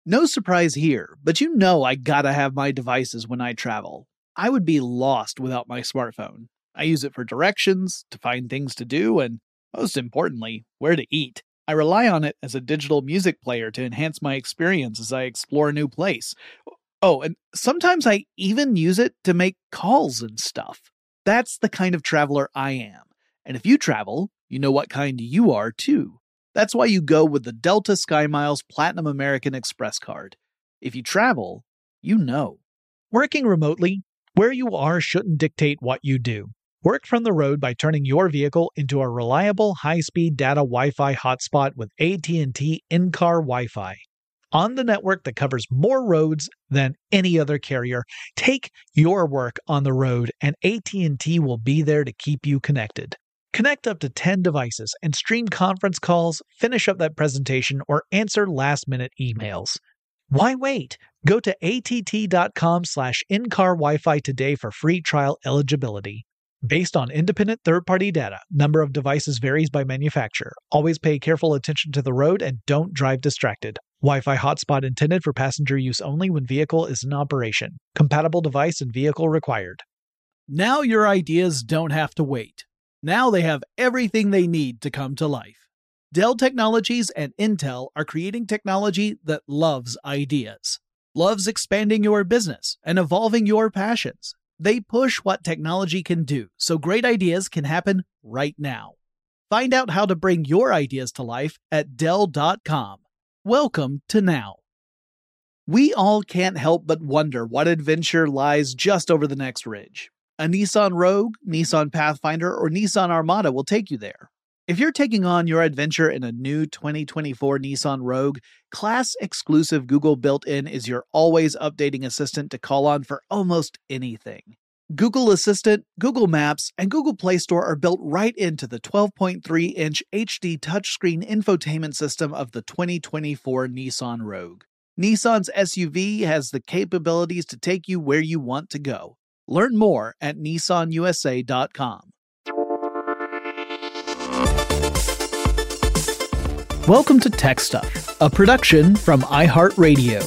No surprise here, but you know I gotta have my devices when I travel. I would be lost without my smartphone. I use it for directions, to find things to do, and most importantly, where to eat. I rely on it as a digital music player to enhance my experience as I explore a new place. Oh, and sometimes I even use it to make calls and stuff. That's the kind of traveler I am. And if you travel, you know what kind you are too. That's why you go with the Delta SkyMiles Platinum American Express card. If you travel, you know. Working remotely, where you are shouldn't dictate what you do. Work from the road by turning your vehicle into a reliable high-speed data Wi-Fi hotspot with AT&T in-car Wi-Fi. On the network that covers more roads than any other carrier, take your work on the road and AT&T will be there to keep you connected. Connect up to 10 devices and stream conference calls, finish up that presentation, or answer last-minute emails. Why wait? Go to att.com/in-car Wi-Fi today for free trial eligibility. Based on independent third-party data, number of devices varies by manufacturer. Always pay careful attention to the road and don't drive distracted. Wi-Fi hotspot intended for passenger use only when vehicle is in operation. Compatible device and vehicle required. Now your ideas don't have to wait. Now they have everything they need to come to life. Dell Technologies and Intel are creating technology that loves ideas, loves expanding your business and evolving your passions. They push what technology can do, so great ideas can happen right now. Find out how to bring your ideas to life at Dell.com. Welcome to now. We all can't help but wonder what adventure lies just over the next ridge. A Nissan Rogue, Nissan Pathfinder, or Nissan Armada will take you there. If you're taking on your adventure in a new 2024 Nissan Rogue, class-exclusive Google built-in is your always updating assistant to call on for almost anything. Google Assistant, Google Maps, and Google Play Store are built right into the 12.3-inch HD touchscreen infotainment system of the 2024 Nissan Rogue. Nissan's SUV has the capabilities to take you where you want to go. Learn more at nissanusa.com. Welcome to Tech Stuff, a production from iHeartRadio.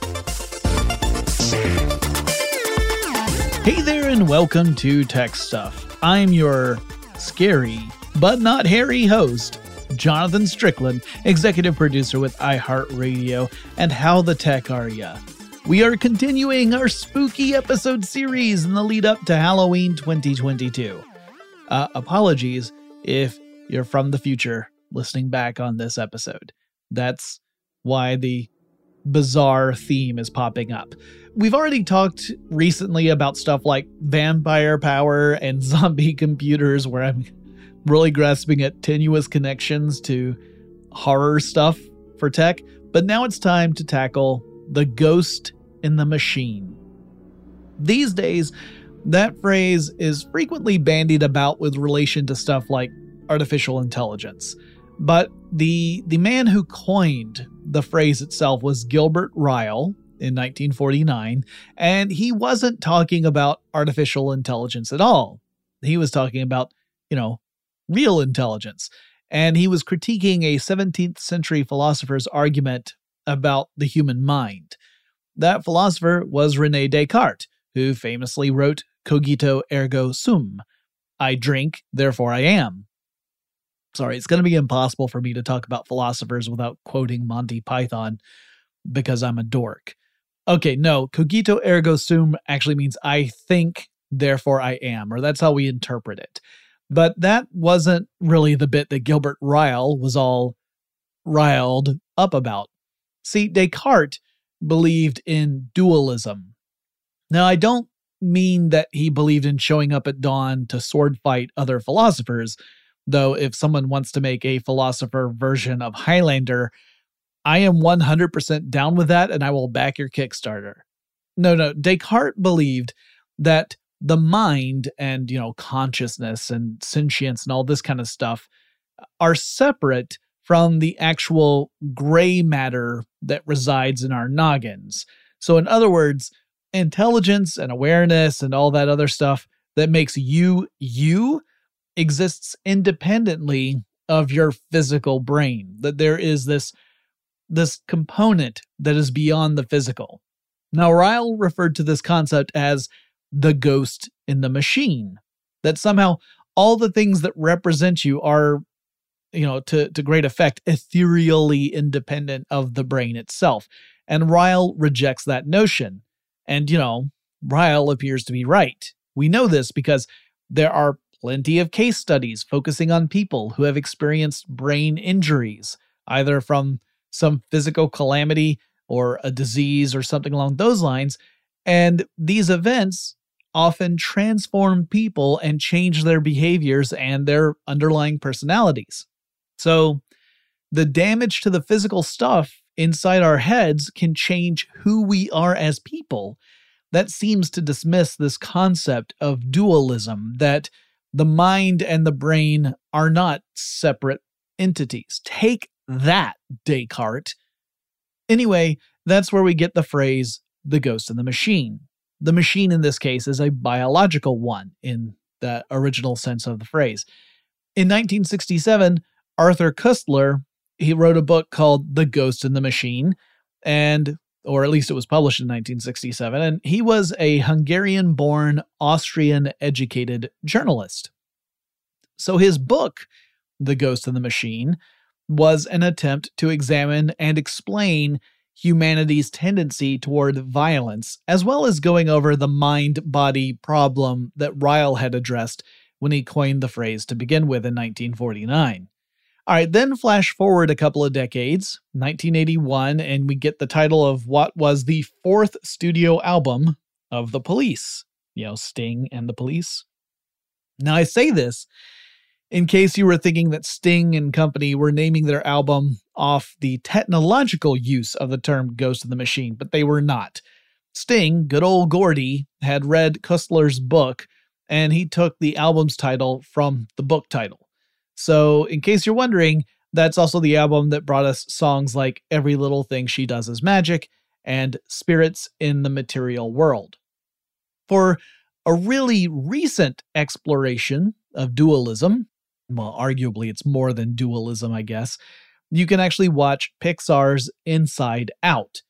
Hey there and welcome to Tech Stuff. I'm your scary but not hairy host, Jonathan Strickland, executive producer with iHeartRadio, and how the tech are ya? We are continuing our spooky episode series in the lead up to Halloween 2022. Apologies if you're from the future listening back on this episode. That's why the bizarre theme is popping up. We've already talked recently about stuff like vampire power and zombie computers, where I'm really grasping at tenuous connections to horror stuff for tech. But now it's time to tackle the ghost in the machine. These days, that phrase is frequently bandied about with relation to stuff like artificial intelligence. But the man who coined the phrase itself was Gilbert Ryle in 1949, and he wasn't talking about artificial intelligence at all. He was talking about, real intelligence. And he was critiquing a 17th century philosopher's argument about the human mind. That philosopher was René Descartes, who famously wrote Cogito ergo sum. I drink, therefore I am. Sorry, it's going to be impossible for me to talk about philosophers without quoting Monty Python because I'm a dork. Okay, no, cogito ergo sum actually means I think, therefore I am, or that's how we interpret it. But that wasn't really the bit that Gilbert Ryle was all riled up about. See, Descartes believed in dualism. Now, I don't mean that he believed in showing up at dawn to sword fight other philosophers, though if someone wants to make a philosopher version of Highlander, I am 100% down with that and I will back your Kickstarter. No, Descartes believed that the mind and, consciousness and sentience and all this kind of stuff are separate from the actual gray matter that resides in our noggins. So in other words, intelligence and awareness and all that other stuff that makes you exists independently of your physical brain. That there is this this component that is beyond the physical. Now, Ryle referred to this concept as the ghost in the machine, that somehow all the things that represent you are, to great effect, ethereally independent of the brain itself. And Ryle rejects that notion. And, Ryle appears to be right. We know this because there are plenty of case studies focusing on people who have experienced brain injuries, either from some physical calamity or a disease or something along those lines. And these events often transform people and change their behaviors and their underlying personalities. So the damage to the physical stuff inside our heads can change who we are as people. That seems to dismiss this concept of dualism, that the mind and the brain are not separate entities. Take that, Descartes. Anyway, that's where we get the phrase, the ghost in the machine. The machine in this case is a biological one in the original sense of the phrase. In 1967, Arthur Koestler, he wrote a book called The Ghost in the Machine, or at least it was published in 1967, and he was a Hungarian-born, Austrian-educated journalist. So his book, The Ghost in the Machine, was an attempt to examine and explain humanity's tendency toward violence, as well as going over the mind-body problem that Ryle had addressed when he coined the phrase to begin with in 1949. All right, then flash forward a couple of decades, 1981, and we get the title of what was the fourth studio album of The Police. Sting and The Police. Now, I say this in case you were thinking that Sting and company were naming their album off the technological use of the term Ghost in the Machine, but they were not. Sting, good old Gordy, had read Koestler's book, and he took the album's title from the book title. So, in case you're wondering, that's also the album that brought us songs like Every Little Thing She Does Is Magic and Spirits in the Material World. For a really recent exploration of dualism, well, arguably it's more than dualism, I guess, you can actually watch Pixar's Inside Out.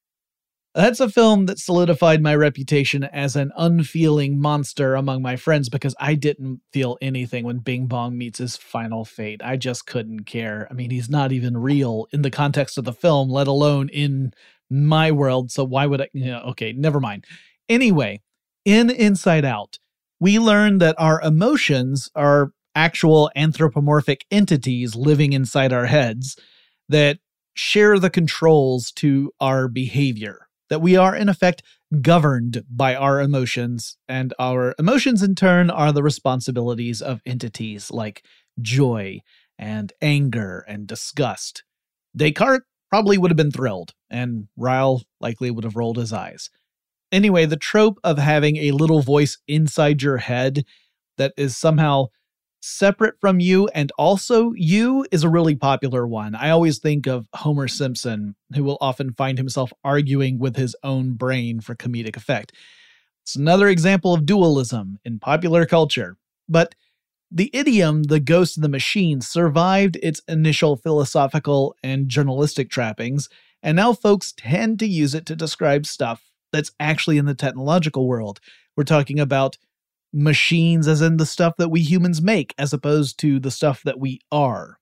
That's a film that solidified my reputation as an unfeeling monster among my friends because I didn't feel anything when Bing Bong meets his final fate. I just couldn't care. I mean, he's not even real in the context of the film, let alone in my world, so why would I? Okay, never mind. Anyway, in Inside Out, we learn that our emotions are actual anthropomorphic entities living inside our heads that share the controls to our behavior. That we are, in effect, governed by our emotions, and our emotions, in turn, are the responsibilities of entities like joy and anger and disgust. Descartes probably would have been thrilled, and Ryle likely would have rolled his eyes. Anyway, the trope of having a little voice inside your head that is somehow separate from you and also you is a really popular one. I always think of Homer Simpson, who will often find himself arguing with his own brain for comedic effect. It's another example of dualism in popular culture. But the idiom, the ghost in the machine, survived its initial philosophical and journalistic trappings, and now folks tend to use it to describe stuff that's actually in the technological world. We're talking about machines as in the stuff that we humans make, as opposed to the stuff that we are.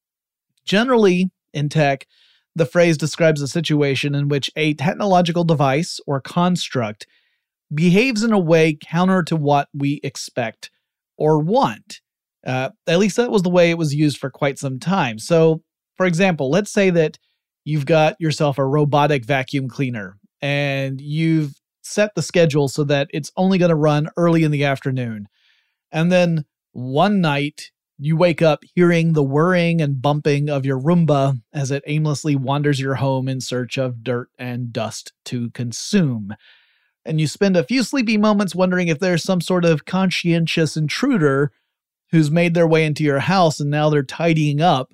Generally, in tech, the phrase describes a situation in which a technological device or construct behaves in a way counter to what we expect or want. At least that was the way it was used for quite some time. So, for example, let's say that you've got yourself a robotic vacuum cleaner and you've set the schedule so that it's only going to run early in the afternoon. And then one night you wake up hearing the whirring and bumping of your Roomba as it aimlessly wanders your home in search of dirt and dust to consume. And you spend a few sleepy moments wondering if there's some sort of conscientious intruder who's made their way into your house and now they're tidying up,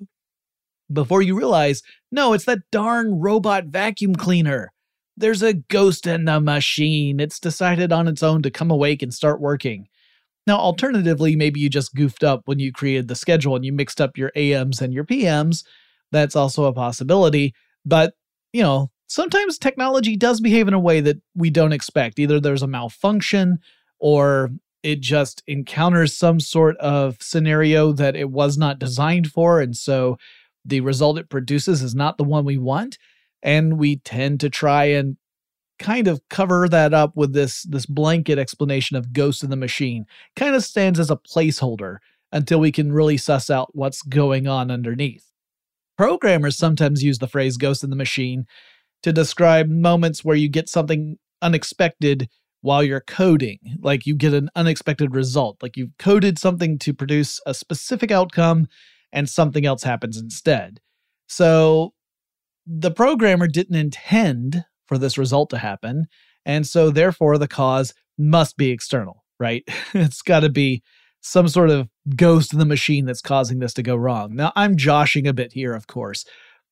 before you realize, no, it's that darn robot vacuum cleaner. There's a ghost in the machine. It's decided on its own to come awake and start working. Now, alternatively, maybe you just goofed up when you created the schedule and you mixed up your AMs and your PMs. That's also a possibility. But, sometimes technology does behave in a way that we don't expect. Either there's a malfunction or it just encounters some sort of scenario that it was not designed for. And so the result it produces is not the one we want. And we tend to try and kind of cover that up with this blanket explanation of Ghost in the Machine. Kind of stands as a placeholder until we can really suss out what's going on underneath. Programmers sometimes use the phrase Ghost in the Machine to describe moments where you get something unexpected while you're coding, like you get an unexpected result, like you've coded something to produce a specific outcome and something else happens instead. So the programmer didn't intend for this result to happen, and so therefore the cause must be external, right? It's got to be some sort of ghost in the machine that's causing this to go wrong. Now, I'm joshing a bit here, of course.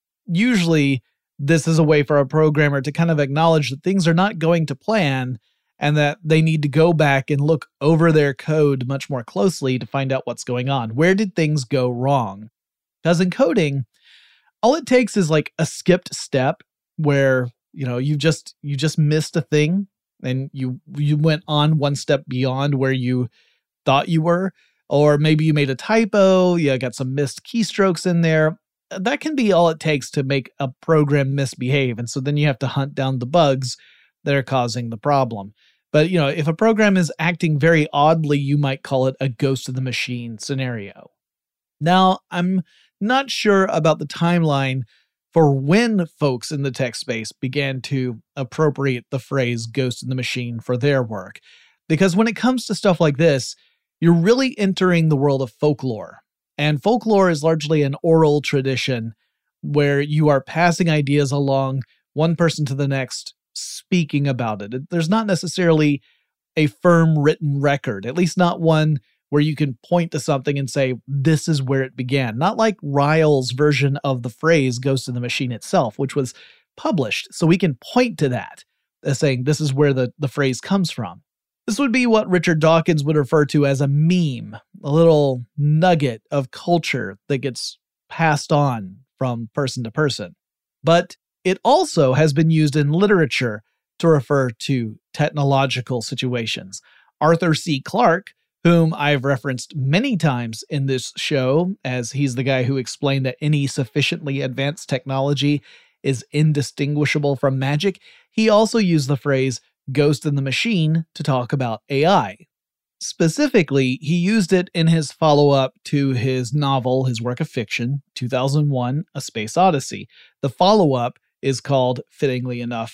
Usually, this is a way for a programmer to kind of acknowledge that things are not going to plan and that they need to go back and look over their code much more closely to find out what's going on. Where did things go wrong? Because in coding, all it takes is like a skipped step where, you just missed a thing and you went on one step beyond where you thought you were, or maybe you made a typo, you got some missed keystrokes in there. That can be all it takes to make a program misbehave. And so then you have to hunt down the bugs that are causing the problem. But, if a program is acting very oddly, you might call it a ghost of the machine scenario. Now, I'm not sure about the timeline for when folks in the tech space began to appropriate the phrase ghost in the machine for their work. Because when it comes to stuff like this, you're really entering the world of folklore. And folklore is largely an oral tradition where you are passing ideas along one person to the next, speaking about it. There's not necessarily a firm written record, at least not one where you can point to something and say, this is where it began. Not like Ryle's version of the phrase Ghost in the Machine itself, which was published. So we can point to that as saying this is where the phrase comes from. This would be what Richard Dawkins would refer to as a meme, a little nugget of culture that gets passed on from person to person. But it also has been used in literature to refer to technological situations. Arthur C. Clarke, whom I've referenced many times in this show, as he's the guy who explained that any sufficiently advanced technology is indistinguishable from magic, he also used the phrase Ghost in the Machine to talk about AI. Specifically, he used it in his follow-up to his novel, his work of fiction, 2001: A Space Odyssey. The follow-up is called, fittingly enough,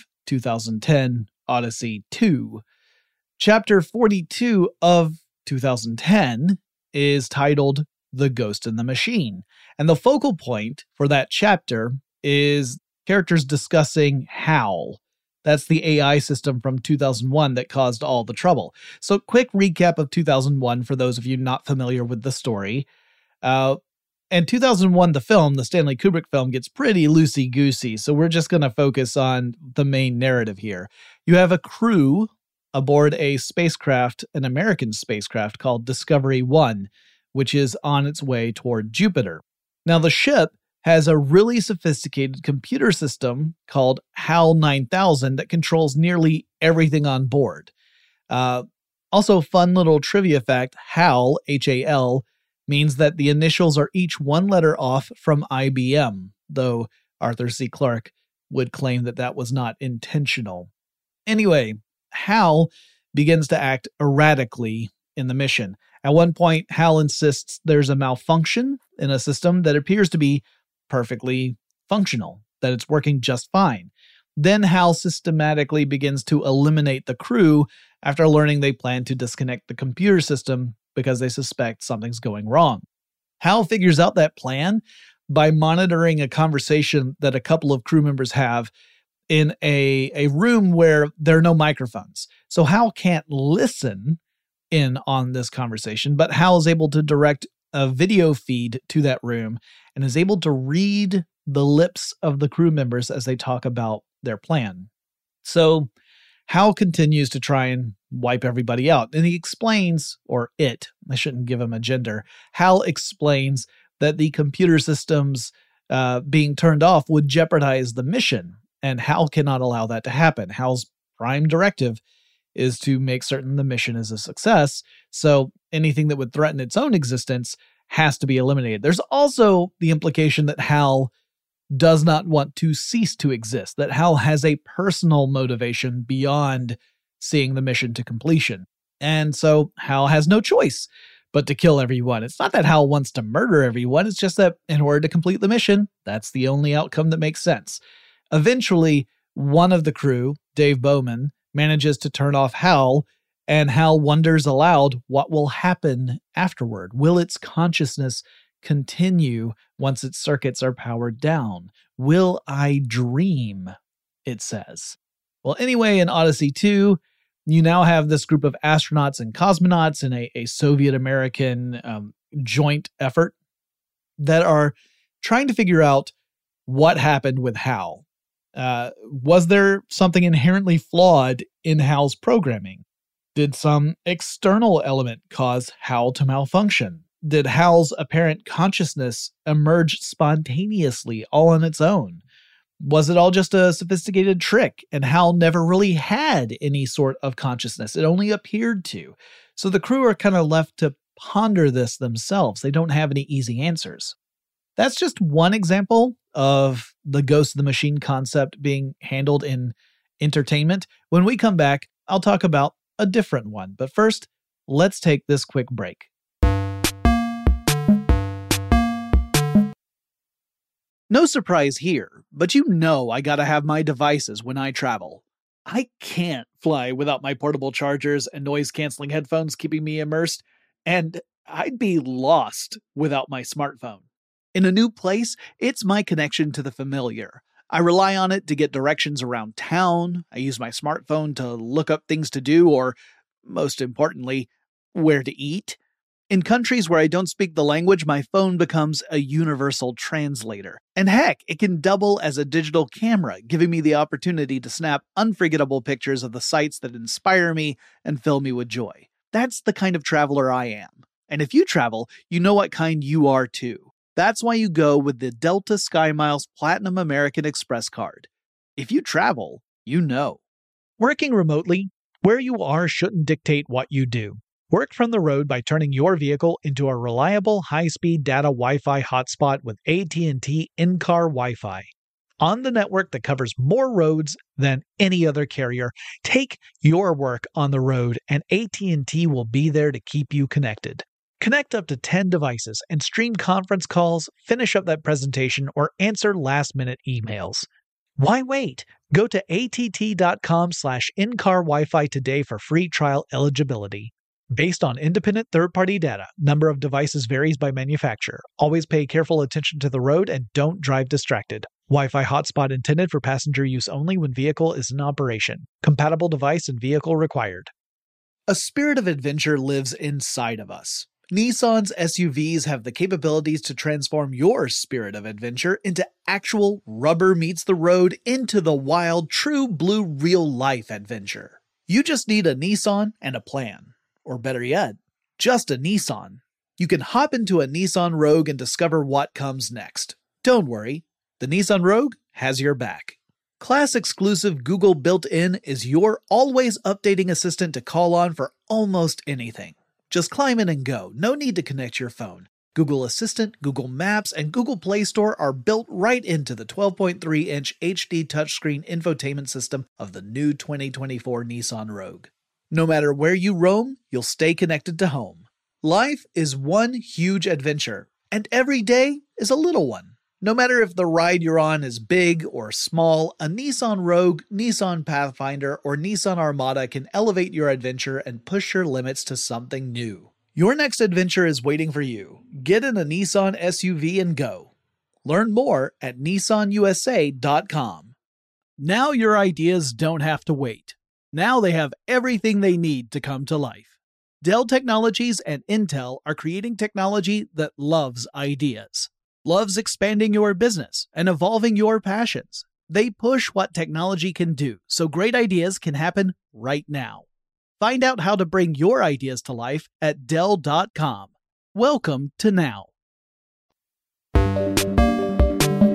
2010: Odyssey 2. Chapter 42 of 2010 is titled The Ghost in the Machine, and the focal point for that chapter is characters discussing HAL. That's the AI system from 2001 that caused all the trouble. So quick recap of 2001 for those of you not familiar with the story. And 2001, the film, the Stanley Kubrick film, gets pretty loosey-goosey, so we're just going to focus on the main narrative here. You have a crew aboard a spacecraft, an American spacecraft called Discovery 1, which is on its way toward Jupiter. Now, the ship has a really sophisticated computer system called HAL 9000 that controls nearly everything on board. Also, fun little trivia fact, HAL, H-A-L, means that the initials are each one letter off from IBM, though Arthur C. Clarke would claim that that was not intentional. Anyway, HAL begins to act erratically in the mission. At one point, HAL insists there's a malfunction in a system that appears to be perfectly functional, that it's working just fine. Then HAL systematically begins to eliminate the crew after learning they plan to disconnect the computer system because they suspect something's going wrong. HAL figures out that plan by monitoring a conversation that a couple of crew members have in a room where there are no microphones. So HAL can't listen in on this conversation, but HAL is able to direct a video feed to that room and is able to read the lips of the crew members as they talk about their plan. So HAL continues to try and wipe everybody out. And he explains, or it, I shouldn't give him a gender, HAL explains that the computer system's being turned off would jeopardize the mission, and HAL cannot allow that to happen. HAL's prime directive is to make certain the mission is a success, so anything that would threaten its own existence has to be eliminated. There's also the implication that HAL does not want to cease to exist, that HAL has a personal motivation beyond seeing the mission to completion. And so HAL has no choice but to kill everyone. It's not that HAL wants to murder everyone, it's just that in order to complete the mission, that's the only outcome that makes sense. Eventually, one of the crew, Dave Bowman, manages to turn off HAL, and HAL wonders aloud what will happen afterward. Will its consciousness continue once its circuits are powered down? Will I dream? It says. Well, anyway, in Odyssey 2, you now have this group of astronauts and cosmonauts in a Soviet-American joint effort that are trying to figure out what happened with HAL. Was there something inherently flawed in HAL's programming? Did some external element cause HAL to malfunction? Did HAL's apparent consciousness emerge spontaneously all on its own? Was it all just a sophisticated trick, and HAL never really had any sort of consciousness? It only appeared to. So the crew are kind of left to ponder this themselves. They don't have any easy answers. That's just one example of the Ghost of the Machine concept being handled in entertainment. When we come back, I'll talk about a different one. But first, let's take this quick break. No surprise here, but you know I gotta have my devices when I travel. I can't fly without my portable chargers and noise-canceling headphones keeping me immersed, and I'd be lost without my smartphone. In a new place, it's my connection to the familiar. I rely on it to get directions around town, I use my smartphone to look up things to do, or, most importantly, where to eat. In countries where I don't speak the language, my phone becomes a universal translator. And heck, it can double as a digital camera, giving me the opportunity to snap unforgettable pictures of the sights that inspire me and fill me with joy. That's the kind of traveler I am. And if you travel, you know what kind you are too. That's why you go with the Delta SkyMiles Platinum American Express card. If you travel, you know. Working remotely, where you are shouldn't dictate what you do. Work from the road by turning your vehicle into a reliable high-speed data Wi-Fi hotspot with AT&T in-car Wi-Fi. On the network that covers more roads than any other carrier, take your work on the road and AT&T will be there to keep you connected. Connect up to 10 devices and stream conference calls, finish up that presentation, or answer last-minute emails. Why wait? Go to att.com/in-car Wi-Fi today for free trial eligibility. Based on independent third-party data, number of devices varies by manufacturer. Always pay careful attention to the road and don't drive distracted. Wi-Fi hotspot intended for passenger use only when vehicle is in operation. Compatible device and vehicle required. A spirit of adventure lives inside of us. Nissan's SUVs have the capabilities to transform your spirit of adventure into actual rubber meets the road, into the wild, true blue real-life adventure. You just need a Nissan and a plan. Or better yet, just a Nissan. You can hop into a Nissan Rogue and discover what comes next. Don't worry, the Nissan Rogue has your back. Class-exclusive Google built-in is your always updating assistant to call on for almost anything. Just climb in and go, no need to connect your phone. Google Assistant, Google Maps, and Google Play Store are built right into the 12.3-inch HD touchscreen infotainment system of the new 2024 Nissan Rogue. No matter where you roam, you'll stay connected to home. Life is one huge adventure, and every day is a little one. No matter if the ride you're on is big or small, a Nissan Rogue, Nissan Pathfinder, or Nissan Armada can elevate your adventure and push your limits to something new. Your next adventure is waiting for you. Get in a Nissan SUV and go. Learn more at nissanusa.com. Now your ideas don't have to wait. Now they have everything they need to come to life. Dell Technologies and Intel are creating technology that loves ideas, loves expanding your business and evolving your passions. They push what technology can do, so great ideas can happen right now. Find out how to bring your ideas to life at Dell.com. Welcome to Now.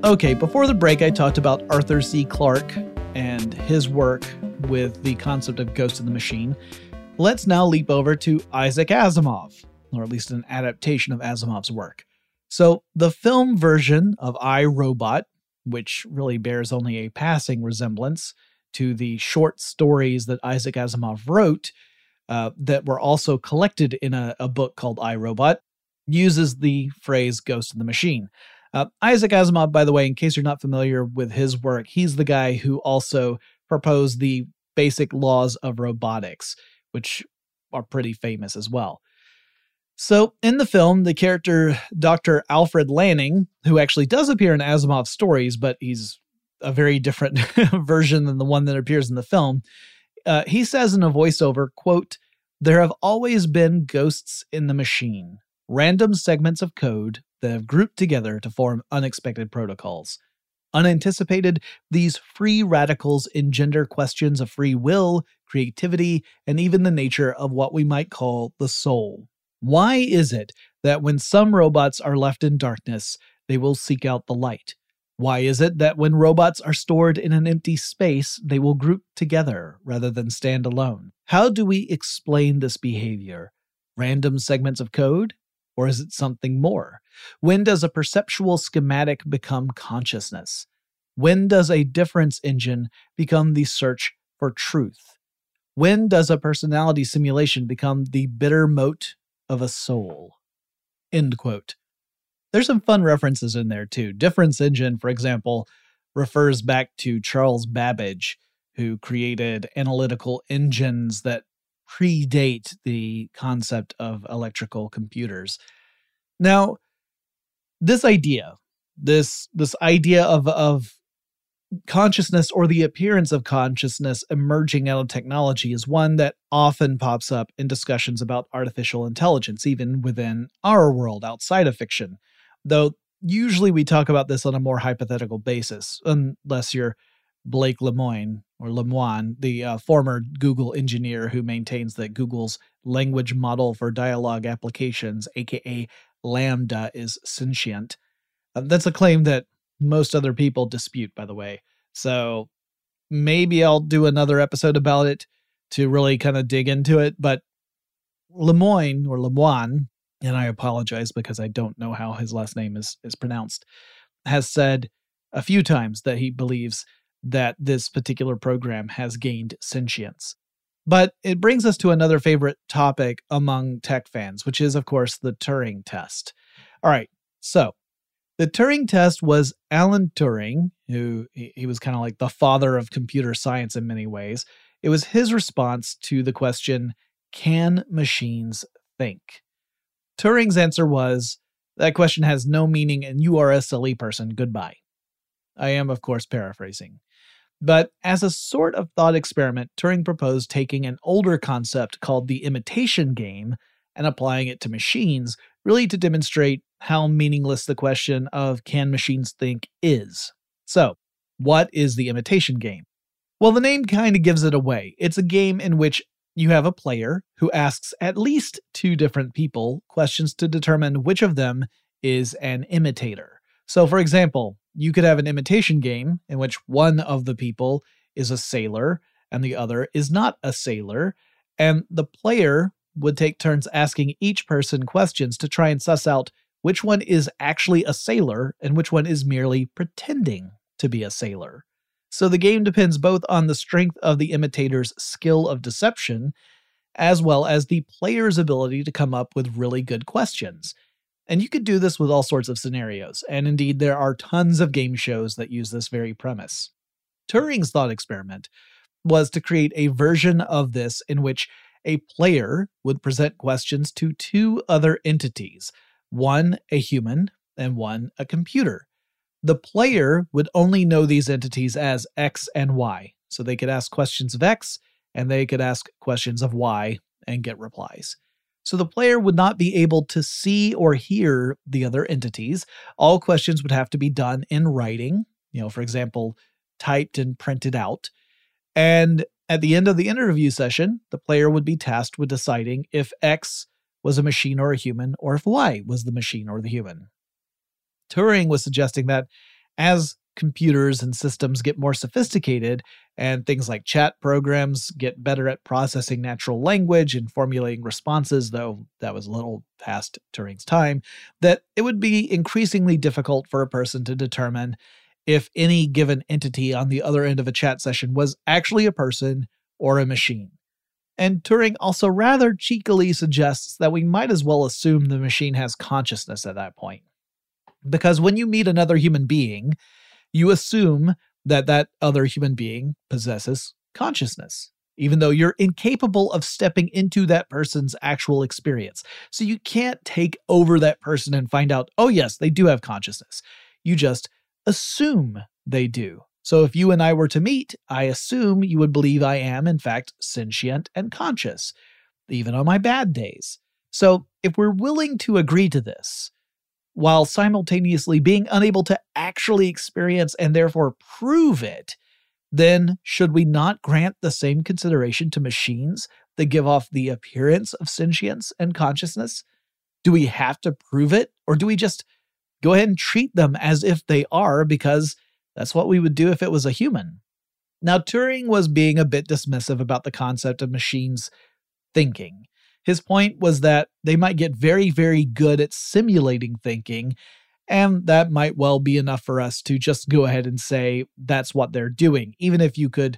Okay, before the break, I talked about Arthur C. Clarke and his work with the concept of Ghost in the Machine. Let's now leap over to Isaac Asimov, or at least an adaptation of Asimov's work. So the film version of I, Robot, which really bears only a passing resemblance to the short stories that Isaac Asimov wrote that were also collected in a book called I, Robot, uses the phrase Ghost in the Machine. Isaac Asimov, by the way, in case you're not familiar with his work, he's the guy who also proposed the basic laws of robotics, which are pretty famous as well. So in the film, the character Dr. Alfred Lanning, who actually does appear in Asimov's stories, but he's a very different version than the one that appears in the film, he says in a voiceover, quote, "There have always been ghosts in the machine, random segments of code that have grouped together to form unexpected protocols. Unanticipated, these free radicals engender questions of free will, creativity, and even the nature of what we might call the soul. Why is it that when some robots are left in darkness, they will seek out the light? Why is it that when robots are stored in an empty space, they will group together rather than stand alone? How do we explain this behavior? Random segments of code? Or is it something more? When does a perceptual schematic become consciousness? When does a difference engine become the search for truth? When does a personality simulation become the bitter moat of a soul?" End quote. There's some fun references in there too. Difference engine, for example, refers back to Charles Babbage, who created analytical engines that predate the concept of electrical computers. Now, this idea of consciousness or the appearance of consciousness emerging out of technology is one that often pops up in discussions about artificial intelligence, even within our world outside of fiction. Though usually we talk about this on a more hypothetical basis, unless you're Blake Lemoine, the former Google engineer who maintains that Google's language model for dialogue applications, aka LaMDA, is sentient. That's a claim that most other people dispute, by the way. So maybe I'll do another episode about it to really kind of dig into it. But Lemoine, and I apologize because I don't know how his last name is pronounced, has said a few times that he believes that this particular program has gained sentience. But it brings us to another favorite topic among tech fans, which is, of course, the Turing test. All right, so the Turing test was Alan Turing, who he was kind of like the father of computer science in many ways. It was his response to the question, can machines think? Turing's answer was, that question has no meaning and you are a silly person, goodbye. I am, of course, paraphrasing. But as a sort of thought experiment, Turing proposed taking an older concept called the imitation game and applying it to machines, really to demonstrate how meaningless the question of can machines think is. So, what is the imitation game? Well, the name kind of gives it away. It's a game in which you have a player who asks at least two different people questions to determine which of them is an imitator. So, for example, you could have an imitation game in which one of the people is a sailor and the other is not a sailor, and the player would take turns asking each person questions to try and suss out which one is actually a sailor and which one is merely pretending to be a sailor. So the game depends both on the strength of the imitator's skill of deception, as well as the player's ability to come up with really good questions. And you could do this with all sorts of scenarios, and indeed there are tons of game shows that use this very premise. Turing's thought experiment was to create a version of this in which a player would present questions to two other entities, one a human and one a computer. The player would only know these entities as X and Y, so they could ask questions of X and they could ask questions of Y and get replies. So the player would not be able to see or hear the other entities. All questions would have to be done in writing, for example, typed and printed out. And at the end of the interview session, the player would be tasked with deciding if X was a machine or a human, or if Y was the machine or the human. Turing was suggesting that As computers and systems get more sophisticated and things like chat programs get better at processing natural language and formulating responses, though that was a little past Turing's time, that it would be increasingly difficult for a person to determine if any given entity on the other end of a chat session was actually a person or a machine. And Turing also rather cheekily suggests that we might as well assume the machine has consciousness at that point. Because when you meet another human being, you assume that that other human being possesses consciousness, even though you're incapable of stepping into that person's actual experience. So you can't take over that person and find out, oh yes, they do have consciousness. You just assume they do. So if you and I were to meet, I assume you would believe I am, in fact, sentient and conscious, even on my bad days. So if we're willing to agree to this, while simultaneously being unable to actually experience and therefore prove it, then should we not grant the same consideration to machines that give off the appearance of sentience and consciousness? Do we have to prove it, or do we just go ahead and treat them as if they are, because that's what we would do if it was a human? Now, Turing was being a bit dismissive about the concept of machines thinking. His point was that they might get very, very good at simulating thinking, and that might well be enough for us to just go ahead and say that's what they're doing, even if you could,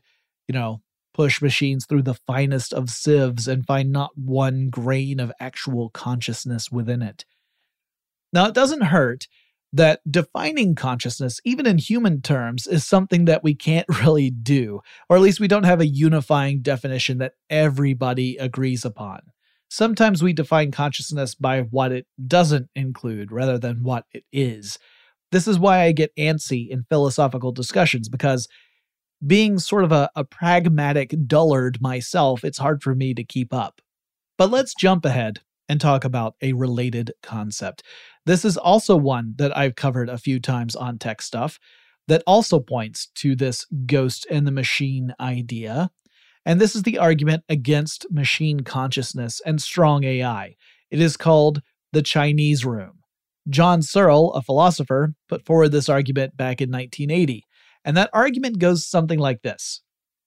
push machines through the finest of sieves and find not one grain of actual consciousness within it. Now, it doesn't hurt that defining consciousness, even in human terms, is something that we can't really do, or at least we don't have a unifying definition that everybody agrees upon. Sometimes we define consciousness by what it doesn't include rather than what it is. This is why I get antsy in philosophical discussions, because being sort of a pragmatic dullard myself, it's hard for me to keep up. But let's jump ahead and talk about a related concept. This is also one that I've covered a few times on Tech Stuff that also points to this ghost in the machine idea. And this is the argument against machine consciousness and strong AI. It is called the Chinese room. John Searle, a philosopher, put forward this argument back in 1980. And that argument goes something like this.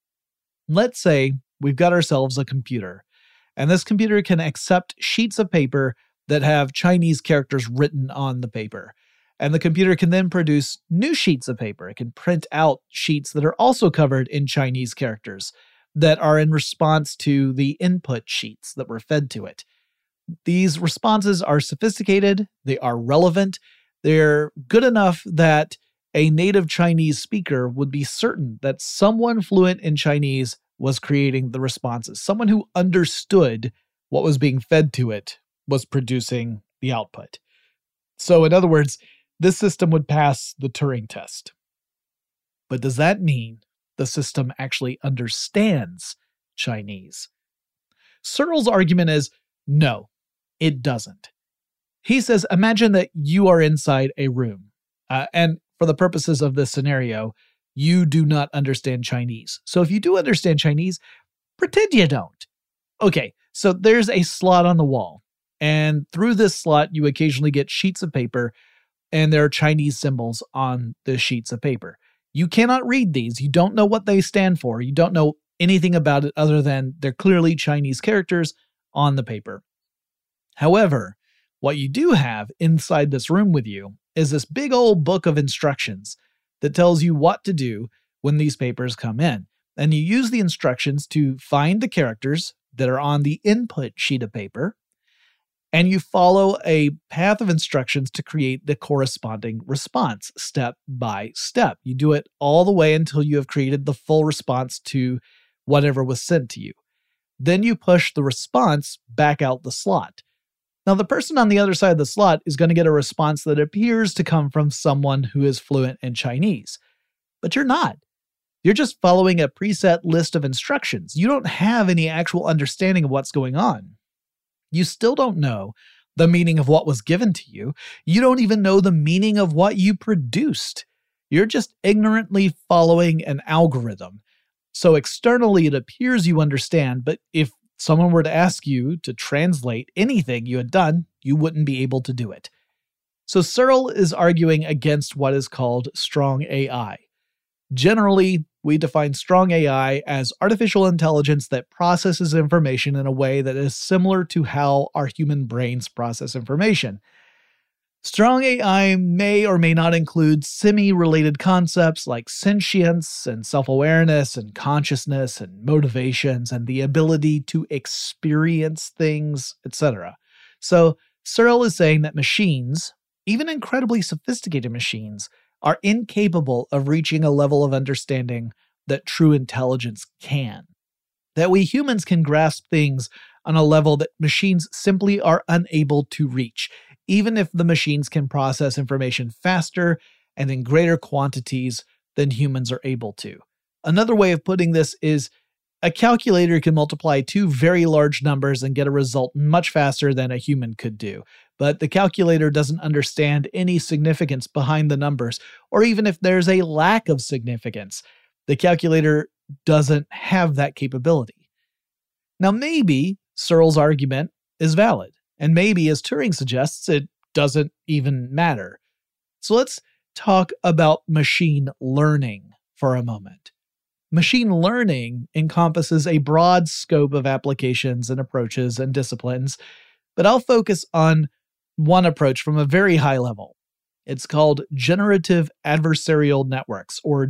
Let's say we've got ourselves a computer, and this computer can accept sheets of paper that have Chinese characters written on the paper. And the computer can then produce new sheets of paper. It can print out sheets that are also covered in Chinese characters that are in response to the input sheets that were fed to it. These responses are sophisticated, they are relevant, they're good enough that a native Chinese speaker would be certain that someone fluent in Chinese was creating the responses. Someone who understood what was being fed to it was producing the output. So in other words, this system would pass the Turing test. But does that mean the system actually understands Chinese? Searle's argument is no, it doesn't. He says, imagine that you are inside a room, and for the purposes of this scenario, you do not understand Chinese. So if you do understand Chinese, pretend you don't. Okay, so there's a slot on the wall, and through this slot, you occasionally get sheets of paper, and there are Chinese symbols on the sheets of paper. You cannot read these. You don't know what they stand for. You don't know anything about it other than they're clearly Chinese characters on the paper. However, what you do have inside this room with you is this big old book of instructions that tells you what to do when these papers come in. And you use the instructions to find the characters that are on the input sheet of paper, and you follow a path of instructions to create the corresponding response step by step. You do it all the way until you have created the full response to whatever was sent to you. Then you push the response back out the slot. Now, the person on the other side of the slot is going to get a response that appears to come from someone who is fluent in Chinese. But you're not. You're just following a preset list of instructions. You don't have any actual understanding of what's going on. You still don't know the meaning of what was given to you. You don't even know the meaning of what you produced. You're just ignorantly following an algorithm. So externally, it appears you understand, but if someone were to ask you to translate anything you had done, you wouldn't be able to do it. So Searle is arguing against what is called strong AI. Generally, we define strong AI as artificial intelligence that processes information in a way that is similar to how our human brains process information. Strong AI may or may not include semi-related concepts like sentience and self-awareness and consciousness and motivations and the ability to experience things, etc. So Searle is saying that machines, even incredibly sophisticated machines, are incapable of reaching a level of understanding that true intelligence can. That we humans can grasp things on a level that machines simply are unable to reach, even if the machines can process information faster and in greater quantities than humans are able to. Another way of putting this is a calculator can multiply two very large numbers and get a result much faster than a human could do. But the calculator doesn't understand any significance behind the numbers, or even if there's a lack of significance. The calculator doesn't have that capability. Now, maybe Searle's argument is valid, and maybe, as Turing suggests, it doesn't even matter. So let's talk about machine learning for a moment. Machine learning encompasses a broad scope of applications and approaches and disciplines, but I'll focus on one approach from a very high level. It's called Generative Adversarial Networks, or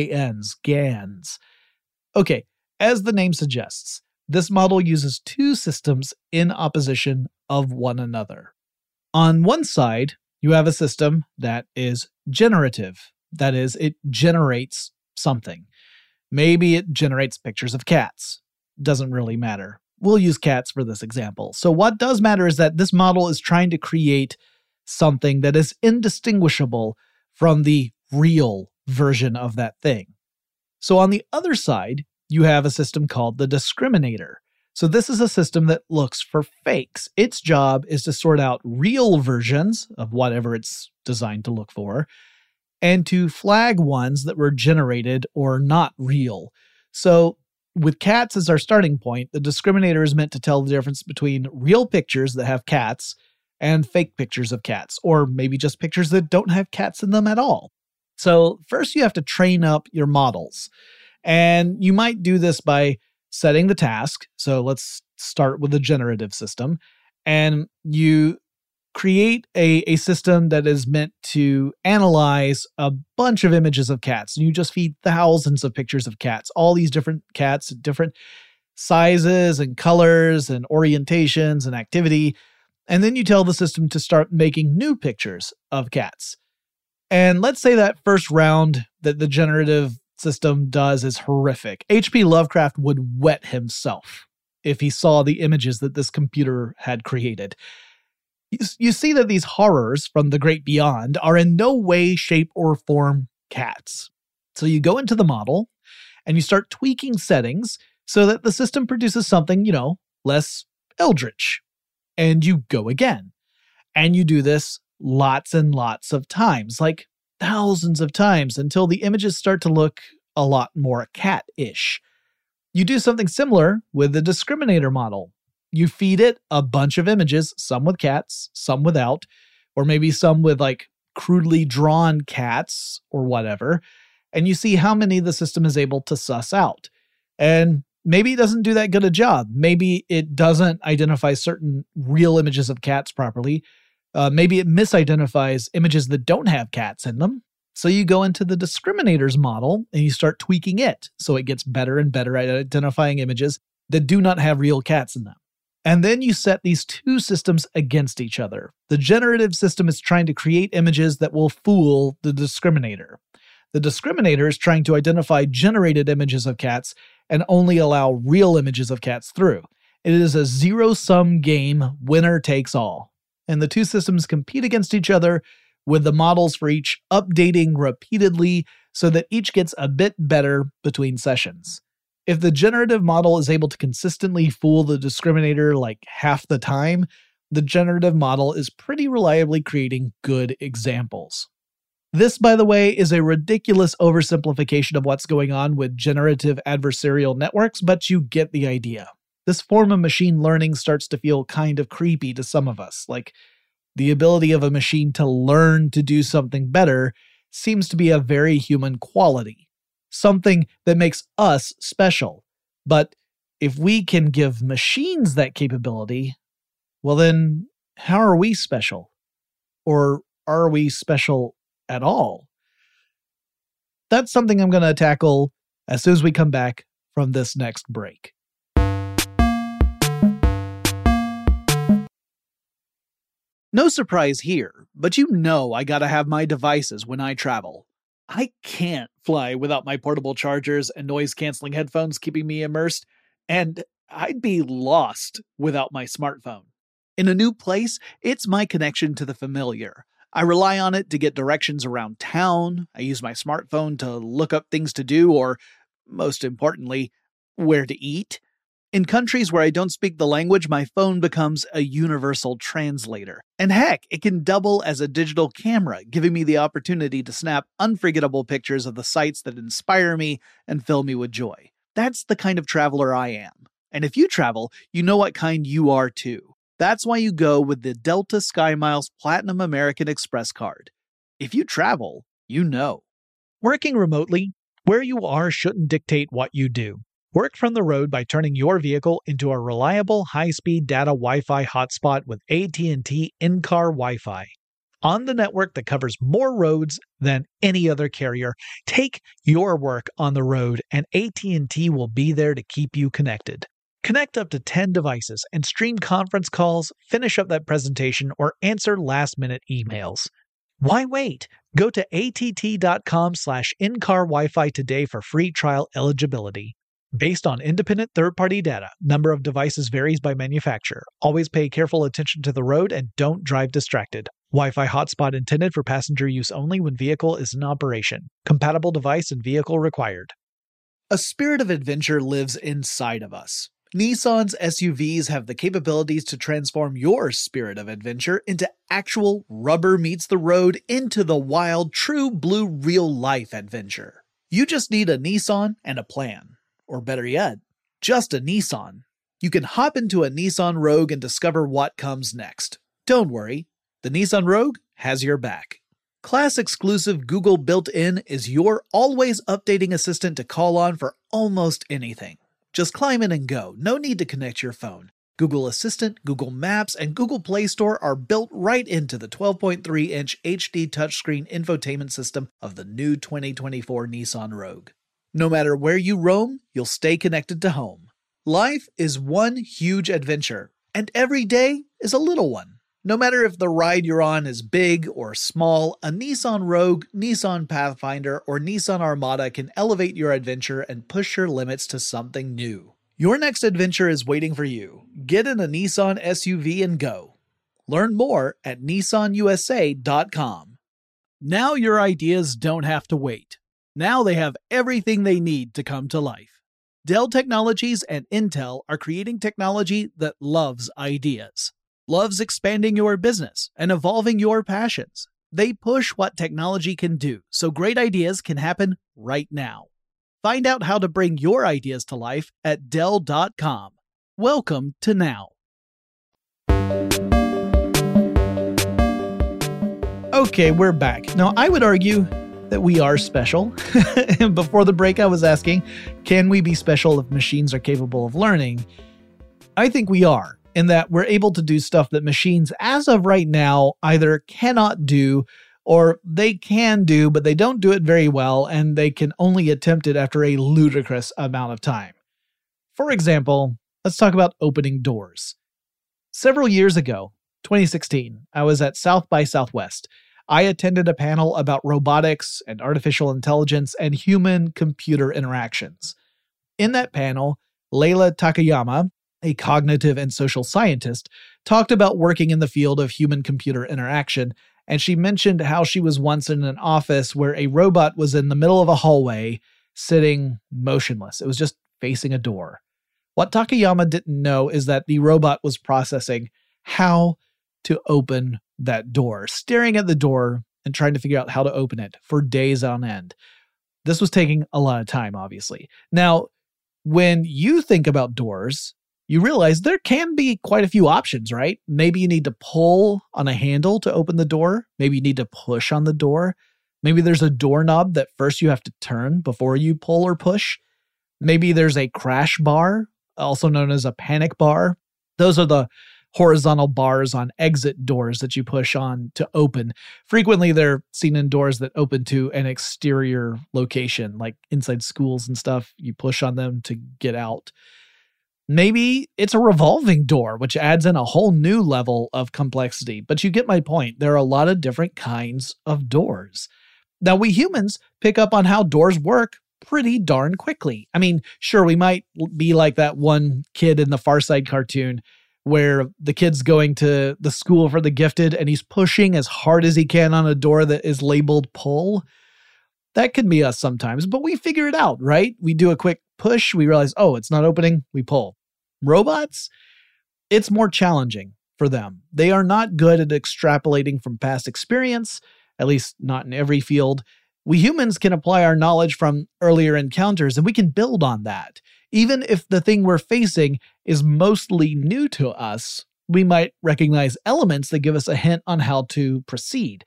GANs. Okay, as the name suggests, this model uses two systems in opposition of one another. On one side, you have a system that is generative. That is, it generates something. Maybe it generates pictures of cats. Doesn't really matter. We'll use cats for this example. So what does matter is that this model is trying to create something that is indistinguishable from the real version of that thing. So on the other side, you have a system called the discriminator. So this is a system that looks for fakes. Its job is to sort out real versions of whatever it's designed to look for, and to flag ones that were generated or not real. So with cats as our starting point, the discriminator is meant to tell the difference between real pictures that have cats and fake pictures of cats, or maybe just pictures that don't have cats in them at all. So first you have to train up your models. And you might do this by setting the task. So let's start with the generative system. And you create a system that is meant to analyze a bunch of images of cats. And you just feed thousands of pictures of cats, all these different cats, different sizes and colors and orientations and activity. And then you tell the system to start making new pictures of cats. And let's say that first round that the generative system does is horrific. H.P. Lovecraft would wet himself if he saw the images that this computer had created. You see that these horrors from the great beyond are in no way, shape, or form cats. So you go into the model and you start tweaking settings so that the system produces something, less eldritch. And you go again. And you do this lots and lots of times, like thousands of times, until the images start to look a lot more cat-ish. You do something similar with the discriminator model. You feed it a bunch of images, some with cats, some without, or maybe some with like crudely drawn cats or whatever, and you see how many the system is able to suss out. And maybe it doesn't do that good a job. Maybe it doesn't identify certain real images of cats properly. Maybe it misidentifies images that don't have cats in them. So you go into the discriminator's model and you start tweaking it so it gets better and better at identifying images that do not have real cats in them. And then you set these two systems against each other. The generative system is trying to create images that will fool the discriminator. The discriminator is trying to identify generated images of cats and only allow real images of cats through. It is a zero-sum game, winner takes all. And the two systems compete against each other, with the models for each updating repeatedly so that each gets a bit better between sessions. If the generative model is able to consistently fool the discriminator like half the time, the generative model is pretty reliably creating good examples. This, by the way, is a ridiculous oversimplification of what's going on with generative adversarial networks, but you get the idea. This form of machine learning starts to feel kind of creepy to some of us. Like, The ability of a machine to learn to do something better seems to be a very human quality, something that makes us special. But if we can give machines that capability, well then, how are we special? Or are we special at all? That's something I'm going to tackle as soon as we come back from this next break. No surprise here, but you know I gotta have my devices when I travel. I can't fly without my portable chargers and noise-canceling headphones keeping me immersed, and I'd be lost without my smartphone. In a new place, it's my connection to the familiar. I rely on it to get directions around town, I use my smartphone to look up things to do, or, most importantly, where to eat. In countries where I don't speak the language, my phone becomes a universal translator. And heck, it can double as a digital camera, giving me the opportunity to snap unforgettable pictures of the sights that inspire me and fill me with joy. That's the kind of traveler I am. And if you travel, you know what kind you are too. That's why you go with the Delta SkyMiles Platinum American Express card. If you travel, you know. Working remotely, where you are shouldn't dictate what you do. Work from the road by turning your vehicle into a reliable high-speed data Wi-Fi hotspot with AT&T in-car Wi-Fi. On the network that covers more roads than any other carrier, take your work on the road and AT&T will be there to keep you connected. Connect up to 10 devices and stream conference calls, finish up that presentation, or answer last-minute emails. Why wait? Go to att.com/in-car Wi-Fi today for free trial eligibility. Based on independent third-party data, number of devices varies by manufacturer. Always pay careful attention to the road and don't drive distracted. Wi-Fi hotspot intended for passenger use only when vehicle is in operation. Compatible device and vehicle required. A spirit of adventure lives inside of us. Nissan's SUVs have the capabilities to transform your spirit of adventure into actual rubber meets the road into the wild, true blue real-life adventure. You just need a Nissan and a plan. Or better yet, just a Nissan. You can hop into a Nissan Rogue and discover what comes next. Don't worry, the Nissan Rogue has your back. Class-exclusive Google built-in is your always updating assistant to call on for almost anything. Just climb in and go, no need to connect your phone. Google Assistant, Google Maps, and Google Play Store are built right into the 12.3-inch HD touchscreen infotainment system of the new 2024 Nissan Rogue. No matter where you roam, you'll stay connected to home. Life is one huge adventure, and every day is a little one. No matter if the ride you're on is big or small, a Nissan Rogue, Nissan Pathfinder, or Nissan Armada can elevate your adventure and push your limits to something new. Your next adventure is waiting for you. Get in a Nissan SUV and go. Learn more at nissanusa.com. Now your ideas don't have to wait. Now they have everything they need to come to life. Dell Technologies and Intel are creating technology that loves ideas, loves expanding your business and evolving your passions. They push what technology can do, so great ideas can happen right now. Find out how to bring your ideas to life at Dell.com. Welcome to Now. Okay, we're back. Now, I would argue that we are special. Before the break, I was asking, can we be special if machines are capable of learning? I think we are, in that we're able to do stuff that machines, as of right now, either cannot do, or they can do, but they don't do it very well, and they can only attempt it after a ludicrous amount of time. For example, let's talk about opening doors. Several years ago, 2016, I was at South by Southwest. I attended a panel about robotics and artificial intelligence and human-computer interactions. In that panel, Leila Takayama, a cognitive and social scientist, talked about working in the field of human-computer interaction, and she mentioned how she was once in an office where a robot was in the middle of a hallway, sitting motionless. It was just facing a door. What Takayama didn't know is that the robot was processing how to open that door, staring at the door and trying to figure out how to open it for days on end. This was taking a lot of time, obviously. Now, when you think about doors, you realize there can be quite a few options, right? Maybe you need to pull on a handle to open the door. Maybe you need to push on the door. Maybe there's a doorknob that first you have to turn before you pull or push. Maybe there's a crash bar, also known as a panic bar. Those are the horizontal bars on exit doors that you push on to open. Frequently, they're seen in doors that open to an exterior location, like inside schools and stuff. You push on them to get out. Maybe it's a revolving door, which adds in a whole new level of complexity. But you get my point. There are a lot of different kinds of doors. Now, we humans pick up on how doors work pretty darn quickly. I mean, sure, we might be like that one kid in the Far Side cartoon where the kid's going to the school for the gifted and he's pushing as hard as he can on a door that is labeled pull. That could be us sometimes, but we figure it out, right? We do a quick push, we realize, oh, it's not opening, we pull. Robots, it's more challenging for them. They are not good at extrapolating from past experience, at least not in every field. We humans can apply our knowledge from earlier encounters and we can build on that. Even if the thing we're facing is mostly new to us, we might recognize elements that give us a hint on how to proceed.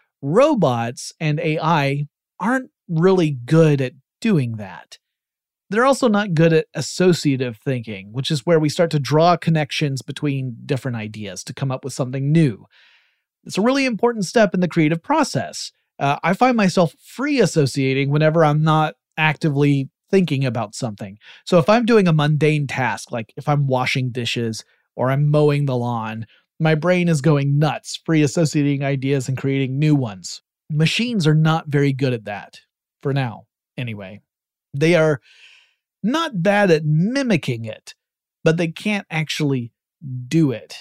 Robots and AI aren't really good at doing that. They're also not good at associative thinking, which is where we start to draw connections between different ideas to come up with something new. It's a really important step in the creative process. I find myself free associating whenever I'm not actively thinking about something. So if I'm doing a mundane task, like if I'm washing dishes or I'm mowing the lawn, my brain is going nuts, free associating ideas and creating new ones. Machines are not very good at that, for now, anyway. They are not bad at mimicking it, but they can't actually do it.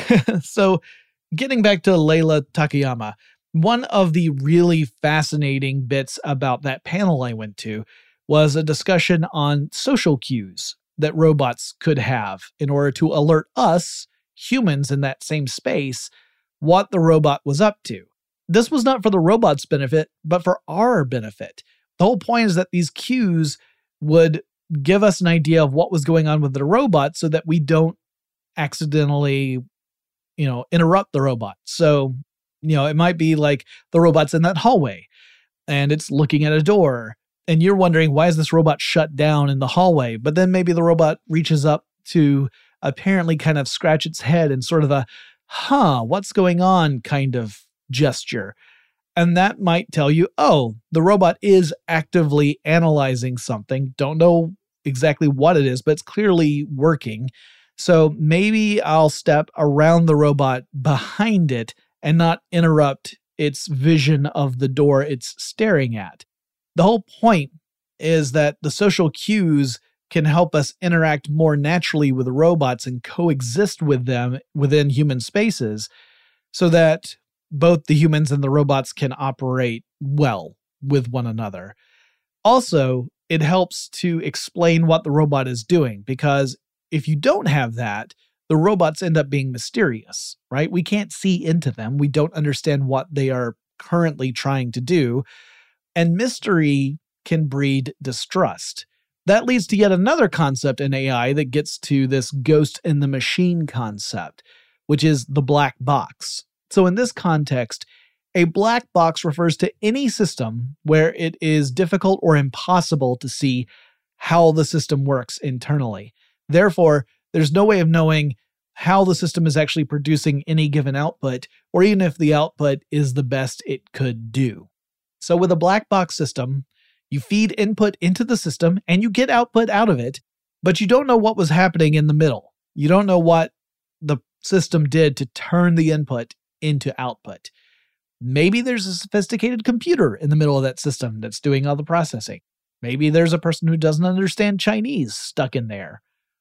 So getting back to Layla Takayama, one of the really fascinating bits about that panel I went to was a discussion on social cues that robots could have in order to alert us, humans in that same space, what the robot was up to. This was not for the robot's benefit, but for our benefit. The whole point is that these cues would give us an idea of what was going on with the robot so that we don't accidentally, interrupt the robot. So, it might be like the robot's in that hallway and it's looking at a door and you're wondering, why is this robot shut down in the hallway? But then maybe the robot reaches up to apparently kind of scratch its head in sort of a, what's going on kind of gesture. And that might tell you, oh, the robot is actively analyzing something. Don't know exactly what it is, but it's clearly working. So maybe I'll step around the robot behind it and not interrupt its vision of the door it's staring at. The whole point is that the social cues can help us interact more naturally with robots and coexist with them within human spaces so that both the humans and the robots can operate well with one another. Also, it helps to explain what the robot is doing, because if you don't have that, the robots end up being mysterious, right? We can't see into them. We don't understand what they are currently trying to do. And mystery can breed distrust. That leads to yet another concept in AI that gets to this ghost in the machine concept, which is the black box. So in this context, a black box refers to any system where it is difficult or impossible to see how the system works internally. Therefore, there's no way of knowing how the system is actually producing any given output, or even if the output is the best it could do. So with a black box system, you feed input into the system and you get output out of it, but you don't know what was happening in the middle. You don't know what the system did to turn the input into output. Maybe there's a sophisticated computer in the middle of that system that's doing all the processing. Maybe there's a person who doesn't understand Chinese stuck in there.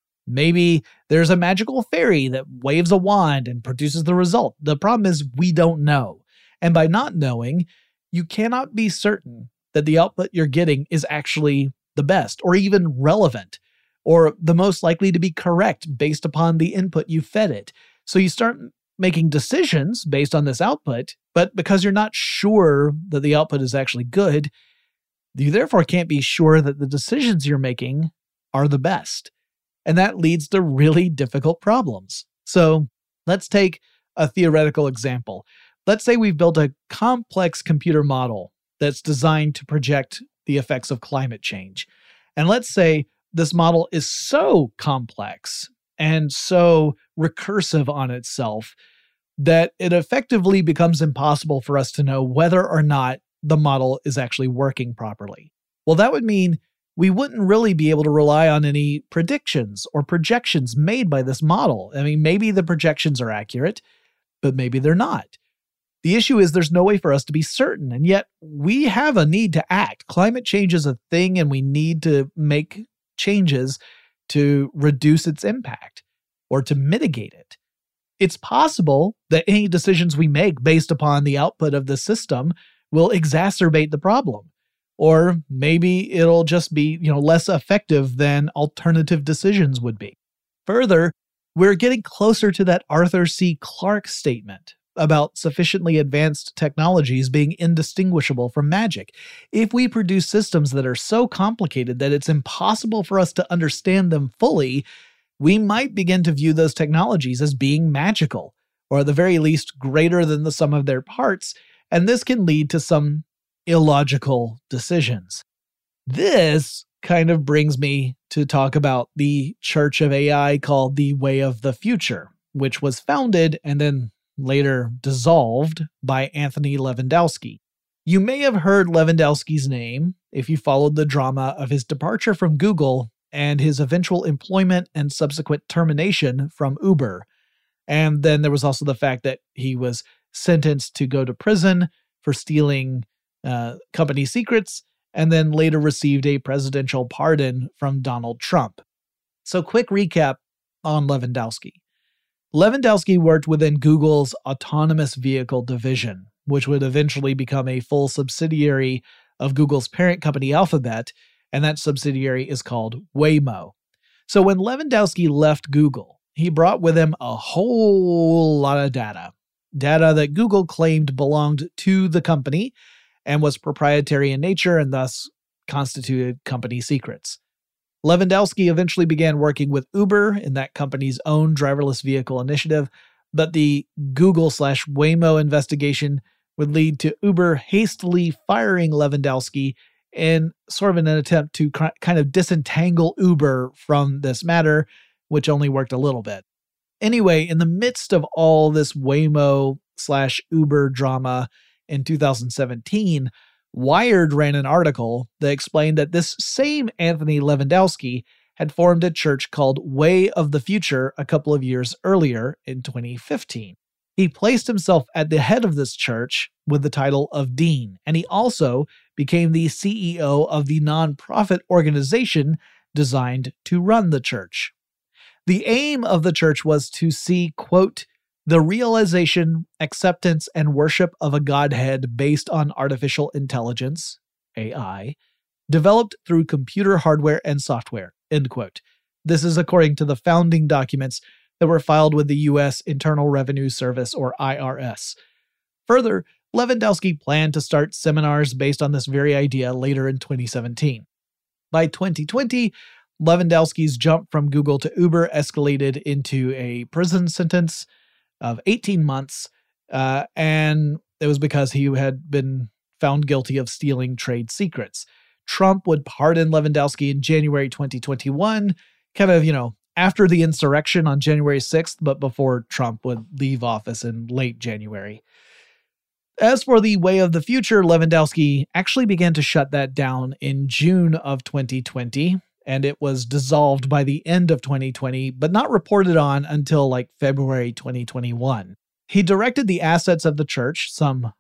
Maybe there's a magical fairy that waves a wand and produces the result. The problem is we don't know. And by not knowing, you cannot be certain that the output you're getting is actually the best or even relevant or the most likely to be correct based upon the input you fed it. So you start making decisions based on this output, but because you're not sure that the output is actually good, you therefore can't be sure that the decisions you're making are the best. And that leads to really difficult problems. So let's take a theoretical example. Let's say we've built a complex computer model that's designed to project the effects of climate change. And let's say this model is so complex and so recursive on itself that it effectively becomes impossible for us to know whether or not the model is actually working properly. Well, that would mean we wouldn't really be able to rely on any predictions or projections made by this model. I mean, maybe the projections are accurate, but maybe they're not. The issue is there's no way for us to be certain, and yet we have a need to act. Climate change is a thing, and we need to make changes to reduce its impact or to mitigate it. It's possible that any decisions we make based upon the output of the system will exacerbate the problem. Or maybe it'll just be, less effective than alternative decisions would be. Further, we're getting closer to that Arthur C. Clarke statement about sufficiently advanced technologies being indistinguishable from magic. If we produce systems that are so complicated that it's impossible for us to understand them fully, we might begin to view those technologies as being magical, or at the very least greater than the sum of their parts, and this can lead to some illogical decisions. This kind of brings me to talk about the Church of AI called the Way of the Future, which was founded and then later dissolved by Anthony Levandowski. You may have heard Levandowski's name if you followed the drama of his departure from Google and his eventual employment and subsequent termination from Uber. And then there was also the fact that he was sentenced to go to prison for stealing company secrets, and then later received a presidential pardon from Donald Trump. So quick recap on Levandowski. Levandowski worked within Google's autonomous vehicle division, which would eventually become a full subsidiary of Google's parent company Alphabet, and that subsidiary is called Waymo. So when Levandowski left Google, he brought with him a whole lot of data that Google claimed belonged to the company and was proprietary in nature and thus constituted company secrets. Levandowski eventually began working with Uber in that company's own driverless vehicle initiative, but the Google/Waymo investigation would lead to Uber hastily firing Levandowski in sort of an attempt to kind of disentangle Uber from this matter, which only worked a little bit. Anyway, in the midst of all this Waymo/Uber drama in 2017, Wired ran an article that explained that this same Anthony Levandowski had formed a church called Way of the Future a couple of years earlier in 2015. He placed himself at the head of this church with the title of dean, and he also became the CEO of the nonprofit organization designed to run the church. The aim of the church was to see, quote, the realization, acceptance, and worship of a Godhead based on artificial intelligence, AI, developed through computer hardware and software, end quote. This is according to the founding documents that were filed with the U.S. Internal Revenue Service, or IRS. Further, Levandowski planned to start seminars based on this very idea later in 2017. By 2020, Levandowski's jump from Google to Uber escalated into a prison sentence of 18 months, and it was because he had been found guilty of stealing trade secrets. Trump would pardon Levandowski in January 2021, kind of, after the insurrection on January 6th, but before Trump would leave office in late January. As for the Way of the Future, Levandowski actually began to shut that down in June of 2020, and it was dissolved by the end of 2020, but not reported on until February 2021. He directed the assets of the church, some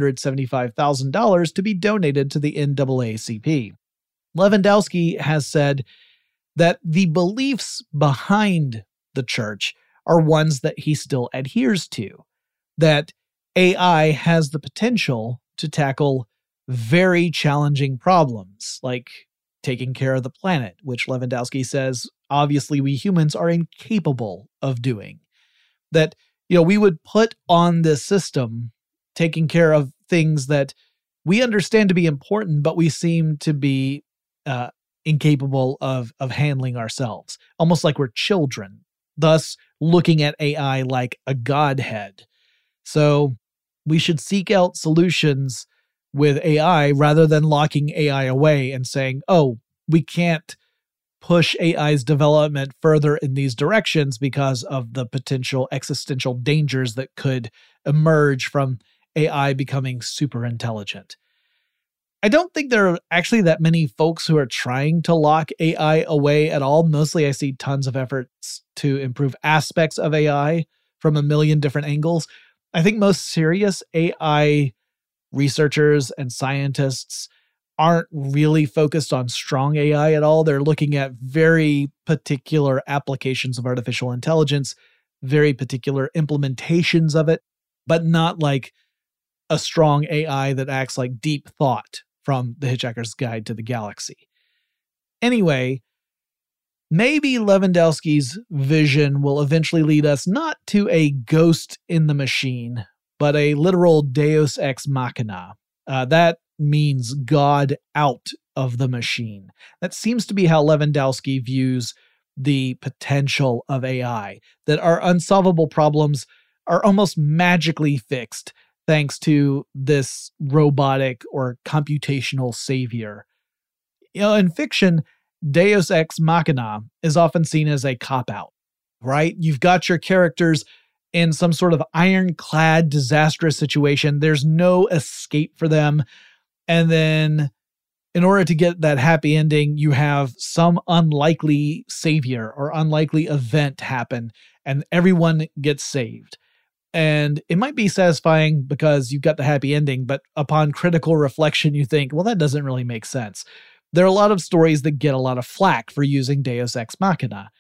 $175,000, to be donated to the NAACP. Levandowski has said that the beliefs behind the church are ones that he still adheres to, that AI has the potential to tackle very challenging problems, like taking care of the planet, which Levandowski says, obviously, we humans are incapable of doing. That, we would put on this system taking care of things that we understand to be important, but we seem to be incapable of handling ourselves, almost like we're children, thus looking at AI like a godhead. So we should seek out solutions with AI rather than locking AI away and saying, oh, we can't push AI's development further in these directions because of the potential existential dangers that could emerge from AI becoming super intelligent. I don't think there are actually that many folks who are trying to lock AI away at all. Mostly I see tons of efforts to improve aspects of AI from a million different angles. I think most serious AI researchers and scientists aren't really focused on strong AI at all. They're looking at very particular applications of artificial intelligence, very particular implementations of it, but not like a strong AI that acts like deep thought from The Hitchhiker's Guide to the Galaxy. Anyway, maybe Lewandowski's vision will eventually lead us not to a ghost in the machine, but a literal deus ex machina. That means God out of the machine. That seems to be how Lewandowski views the potential of AI, that our unsolvable problems are almost magically fixed thanks to this robotic or computational savior. In fiction, deus ex machina is often seen as a cop-out, right? You've got your characters in some sort of ironclad, disastrous situation. There's no escape for them. And then in order to get that happy ending, you have some unlikely savior or unlikely event happen, and everyone gets saved. And it might be satisfying because you've got the happy ending, but upon critical reflection, you think, well, that doesn't really make sense. There are a lot of stories that get a lot of flack for using deus ex machina.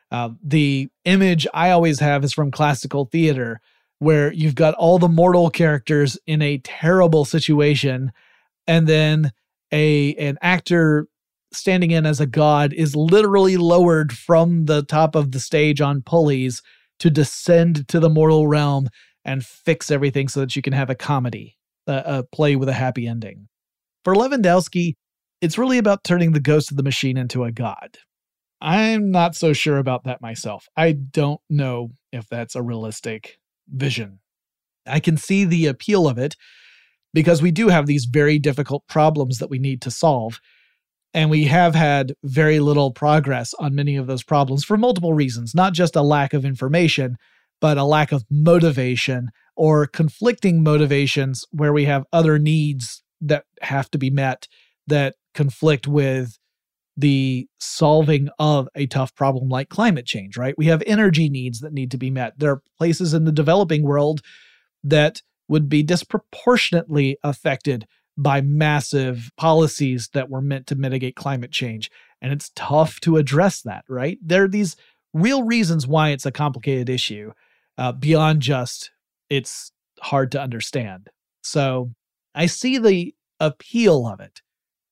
The image I always have is from classical theater, where you've got all the mortal characters in a terrible situation, and then an actor standing in as a god is literally lowered from the top of the stage on pulleys to descend to the mortal realm and fix everything so that you can have a comedy, a play with a happy ending. For Lewandowski, it's really about turning the ghost of the machine into a god. I'm not so sure about that myself. I don't know if that's a realistic vision. I can see the appeal of it because we do have these very difficult problems that we need to solve. And we have had very little progress on many of those problems for multiple reasons, not just a lack of information, but a lack of motivation or conflicting motivations where we have other needs that have to be met that conflict with the solving of a tough problem like climate change, right? We have energy needs that need to be met. There are places in the developing world that would be disproportionately affected by massive policies that were meant to mitigate climate change. And it's tough to address that, right? There are these real reasons why it's a complicated issue beyond just it's hard to understand. So I see the appeal of it,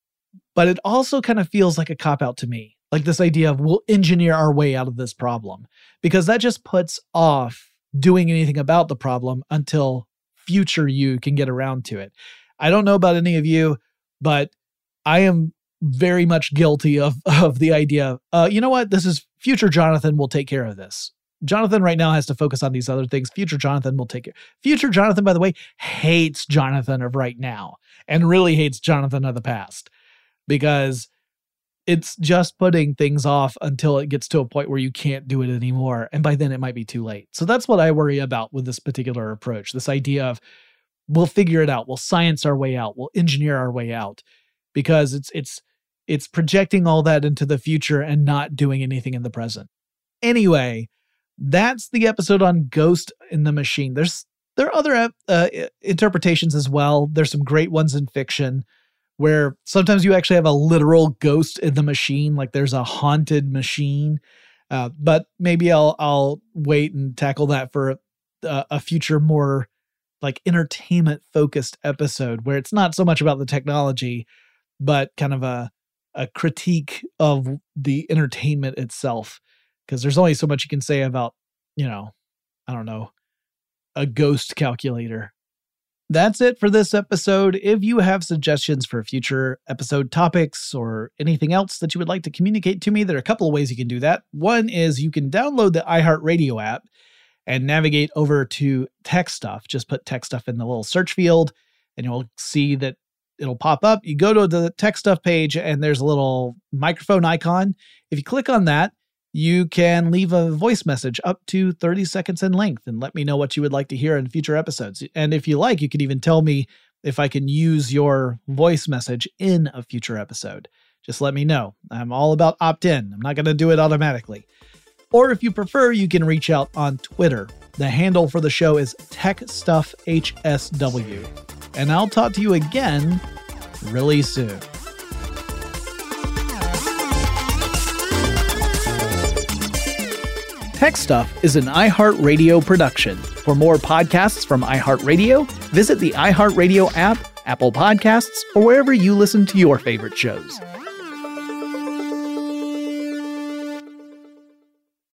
but it also kind of feels like a cop-out to me. Like this idea of we'll engineer our way out of this problem, because that just puts off doing anything about the problem until future you can get around to it. I don't know about any of you, but I am very much guilty of the idea of, you know what, this is future Jonathan will take care of this. Jonathan right now has to focus on these other things. Future Jonathan will take care. Future Jonathan, by the way, hates Jonathan of right now and really hates Jonathan of the past because it's just putting things off until it gets to a point where you can't do it anymore. And by then it might be too late. So that's what I worry about with this particular approach, this idea of we'll figure it out. We'll science our way out. We'll engineer our way out, because it's projecting all that into the future and not doing anything in the present. Anyway, that's the episode on Ghost in the Machine. There are other interpretations as well. There's some great ones in fiction where sometimes you actually have a literal ghost in the machine, like there's a haunted machine. But maybe I'll wait and tackle that for a future more like entertainment focused episode where it's not so much about the technology, but kind of a critique of the entertainment itself. Because there's only so much you can say about, I don't know, a ghost calculator. That's it for this episode. If you have suggestions for future episode topics or anything else that you would like to communicate to me, there are a couple of ways you can do that. One is you can download the iHeartRadio app and navigate over to Tech Stuff. Just put Tech Stuff in the little search field and you'll see that it'll pop up. You go to the Tech Stuff page and there's a little microphone icon. If you click on that, you can leave a voice message up to 30 seconds in length and let me know what you would like to hear in future episodes. And if you like, you can even tell me if I can use your voice message in a future episode. Just let me know. I'm all about opt-in. I'm not going to do it automatically. Or if you prefer, you can reach out on Twitter. The handle for the show is TechStuffHSW. And I'll talk to you again really soon. Tech Stuff is an iHeartRadio production. For more podcasts from iHeartRadio, visit the iHeartRadio app, Apple Podcasts, or wherever you listen to your favorite shows.